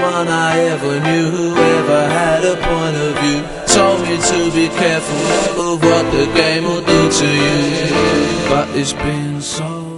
one I ever knew who ever had a point of view. Told me to be careful of what the game will do to you. But it's been so